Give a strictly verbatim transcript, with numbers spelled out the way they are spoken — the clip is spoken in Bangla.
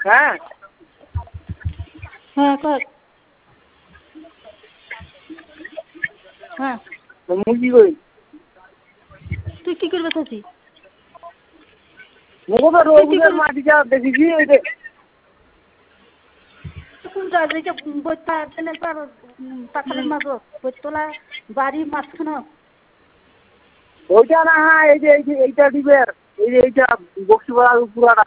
হ্যাঁ হ্যাঁ কর হ্যাঁ মুরগি কই তুই কি করবে চাচি মুখো তো রোগুলোর মাটিটা দেখেছি ওই যে কোনটা যেটা বইটা এনে পার পাখালের মাঝে বইতলা বাড়ির মাঝখানে ওইটা না হ্যাঁ এই যে এই যে এইটা দিবের এই যে এইটা বক্সিপাড়ার পুরাটা